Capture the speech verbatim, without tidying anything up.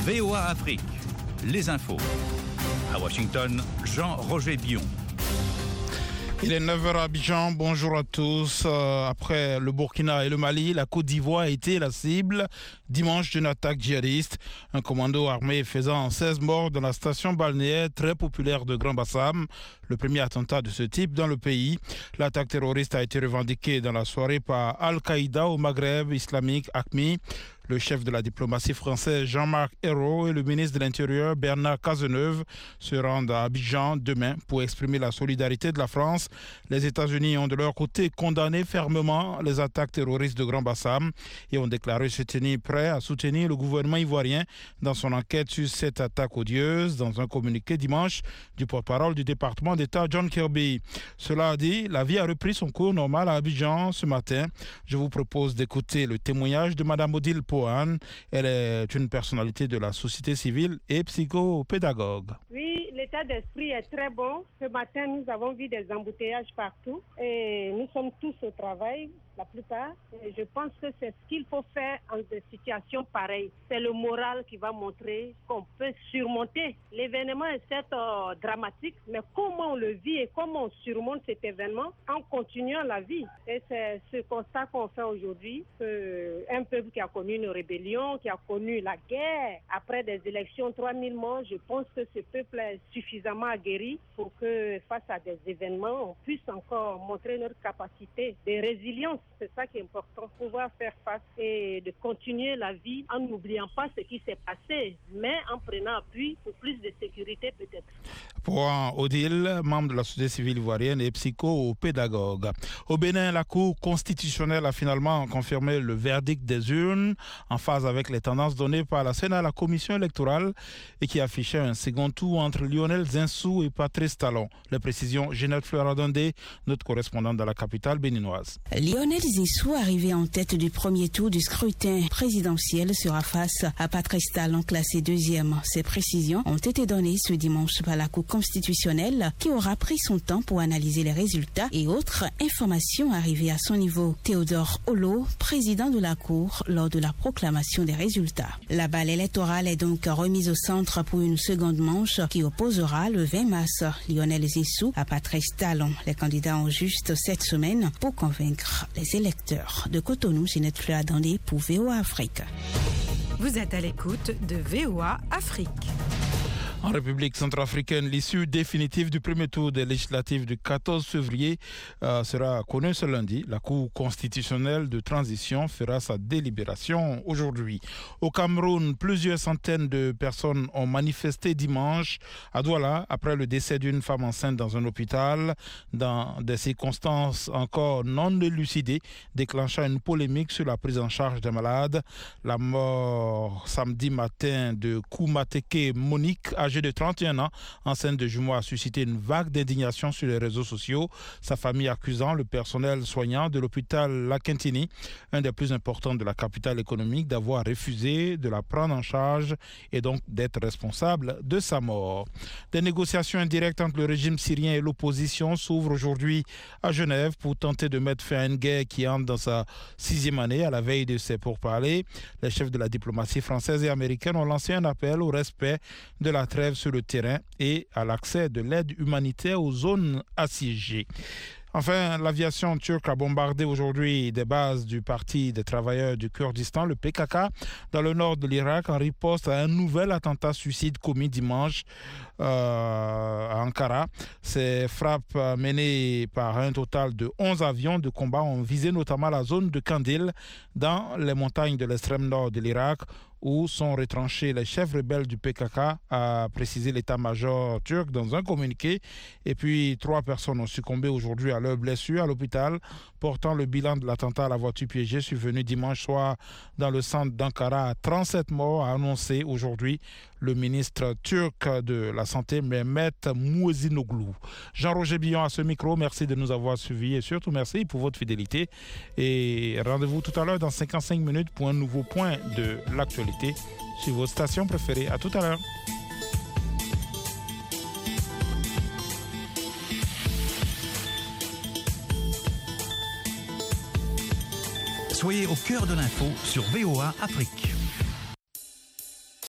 V O A Afrique, les infos. À Washington, Jean-Roger Bion. Il est neuf heures à Abidjan, bonjour à tous. Euh, après le Burkina et le Mali, la Côte d'Ivoire a été la cible dimanche d'une attaque djihadiste. Un commando armé faisant seize morts dans la station balnéaire très populaire de Grand Bassam, le premier attentat de ce type dans le pays. L'attaque terroriste a été revendiquée dans la soirée par Al-Qaïda au Maghreb islamique, A Q M I. Le chef de la diplomatie française Jean-Marc Ayrault et le ministre de l'Intérieur Bernard Cazeneuve se rendent à Abidjan demain pour exprimer la solidarité de la France. Les États-Unis ont de leur côté condamné fermement les attaques terroristes de Grand Bassam et ont déclaré se tenir prêts à soutenir le gouvernement ivoirien dans son enquête sur cette attaque odieuse. Dans un communiqué dimanche du porte-parole du département d'État John Kirby. Cela a dit, la vie a repris son cours normal à Abidjan ce matin. Je vous propose d'écouter le témoignage de Madame Odile Pohan. Elle est une personnalité de la société civile et psychopédagogue. Oui, l'état d'esprit est très bon. Ce matin, nous avons vu des embouteillages partout et nous sommes tous au travail, la plupart. Et je pense que c'est ce qu'il faut faire en des situations pareilles. C'est le moral qui va montrer qu'on peut surmonter. L'événement est certes euh, dramatique, mais comment on le vit et comment on surmonte cet événement en continuant la vie. Et c'est ce constat qu'on fait aujourd'hui, qu'un peuple qui a connu une rébellion, qui a connu la guerre, après des élections, trois mille morts, je pense que ce peuple est suffisamment aguerri pour que face à des événements, on puisse encore montrer notre capacité de résilience. C'est ça qui est important, pouvoir faire face et de continuer la vie en n'oubliant pas ce qui s'est passé, mais en prenant appui pour plus de sécurité peut-être. Pour Odile, membre de la société civile ivoirienne et psychopédagogue. Au Bénin, la Cour constitutionnelle a finalement confirmé le verdict des urnes en phase avec les tendances données par la Sénat à la commission électorale et qui affichait un second tour entre Lionel Zinsou et Patrice Talon. Les précisions, Ginette Fleuradondé, notre correspondante dans la capitale béninoise. Lionel Zinsou, arrivé en tête du premier tour du scrutin présidentiel, sera face à Patrice Talon, classé deuxième. Ces précisions ont été données ce dimanche par la Cour constitutionnelle qui aura pris son temps pour analyser les résultats et autres informations arrivées à son niveau. Théodore Olo, président de la Cour, lors de la proclamation des résultats. La balle électorale est donc remise au centre pour une seconde manche qui opposera le vingt mars Lionel Zinsou à Patrice Talon. Les candidats ont juste sept semaines pour convaincre les électeurs. De Cotonou, Ginette Fleuradondé pour V O A Afrique. Vous êtes à l'écoute de V O A Afrique. En République centrafricaine, l'issue définitive du premier tour des législatives du quatorze février euh, sera connue ce lundi. La Cour constitutionnelle de transition fera sa délibération aujourd'hui. Au Cameroun, plusieurs centaines de personnes ont manifesté dimanche à Douala après le décès d'une femme enceinte dans un hôpital, dans des circonstances encore non élucidées, déclenchant une polémique sur la prise en charge des malades. La mort samedi matin de Koumateke Monique, âgée de trente et un ans, enceinte de jumeaux, a suscité une vague d'indignation sur les réseaux sociaux. Sa famille accusant le personnel soignant de l'hôpital Lakentini, un des plus importants de la capitale économique, d'avoir refusé de la prendre en charge et donc d'être responsable de sa mort. Des négociations indirectes entre le régime syrien et l'opposition s'ouvrent aujourd'hui à Genève pour tenter de mettre fin à une guerre qui entre dans sa sixième année à la veille de ces pourparlers. Les chefs de la diplomatie française et américaine ont lancé un appel au respect de la trêve sur le terrain et à l'accès de l'aide humanitaire aux zones assiégées. Enfin, l'aviation turque a bombardé aujourd'hui des bases du Parti des travailleurs du Kurdistan, le P K K, dans le nord de l'Irak, en riposte à un nouvel attentat suicide commis dimanche euh, à Ankara. Ces frappes menées par un total de onze avions de combat ont visé notamment la zone de Kandil, dans les montagnes de l'extrême nord de l'Irak, où sont retranchés les chefs rebelles du P K K, a précisé l'état-major turc dans un communiqué. Et puis, trois personnes ont succombé aujourd'hui à leurs blessures à l'hôpital, portant le bilan de l'attentat à la voiture piégée survenu dimanche soir dans le centre d'Ankara à trente-sept morts, a annoncé aujourd'hui le ministre turc de la Santé, Mehmet Mouezinoglu. Jean-Roger Bion à ce micro, merci de nous avoir suivis et surtout merci pour votre fidélité. Et rendez-vous tout à l'heure dans cinquante-cinq minutes pour un nouveau point de l'actualité sur vos stations préférées. À tout à l'heure. Soyez au cœur de l'info sur V O A Afrique.